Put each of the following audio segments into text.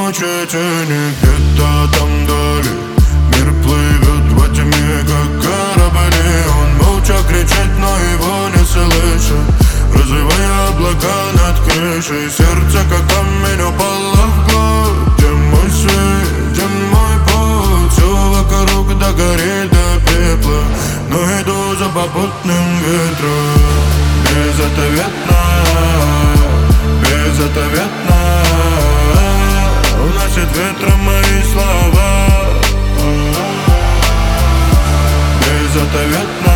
ночи тени, где-то там вдали мир плывет во тьме, как корабли. Он молча кричит, но его не слышат, разрывая облака над крышей. Сердце как камень упало вглубь. Где мой свет, где мой путь? Все вокруг догорит до пепла, но иду за попутным ветром. Безответно, безответно уносит ветром мои слова. Безответно,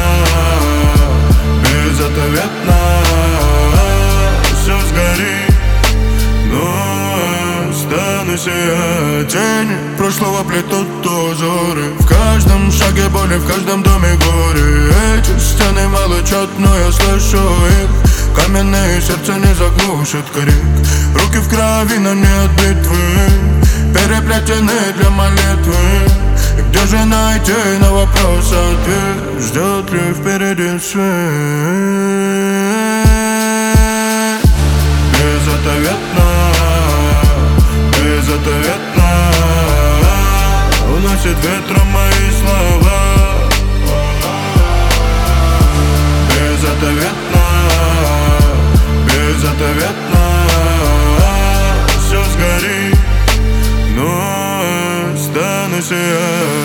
безответно все сгорит, но останусь я. Тени прошлого плетут узоры, в каждом шаге боли, в каждом доме горе. Эти стены молчат, но я слышу их. Каменное сердце не заглушит крик. Руки в крови, но нет битвы, переплетены для молитвы. И где же найти на вопрос ответ? Ждет ли впереди свет? Безответно, безответно уносит ветром мои слова. Безответно, безответно все сгорит, но останусь я.